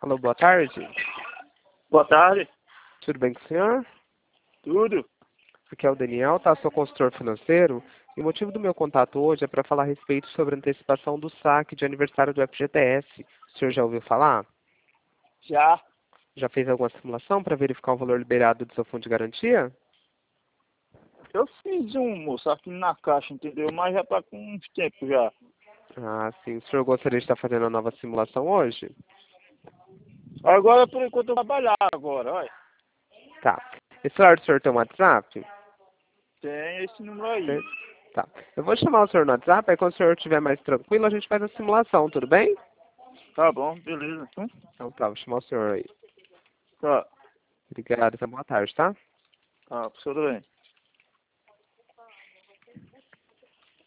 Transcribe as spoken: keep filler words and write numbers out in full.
Alô, boa tarde. Boa tarde. Tudo bem com o senhor? Tudo? Aqui é o Daniel, tá? Sou consultor financeiro. E o motivo do meu contato hoje é para falar a respeito sobre a antecipação do saque de aniversário do F G T S. O senhor já ouviu falar? Já. Já fez alguma simulação para verificar o valor liberado do seu fundo de garantia? Eu fiz um, moço, aqui na caixa, entendeu? Mas já tá com uns tempos já. Ah, sim. O senhor gostaria de estar fazendo a nova simulação hoje? Agora, por enquanto, eu vou trabalhar agora, olha. Tá. Esse celular do senhor tem um WhatsApp? Tem esse número aí. Tem? Tá. Eu vou chamar o senhor no WhatsApp, aí quando o senhor estiver mais tranquilo, a gente faz a simulação, tudo bem? Tá bom, beleza. Hum? Então tá, vou chamar o senhor aí. Tá. Obrigado, então boa tarde, tá? Tá, professor, tudo bem.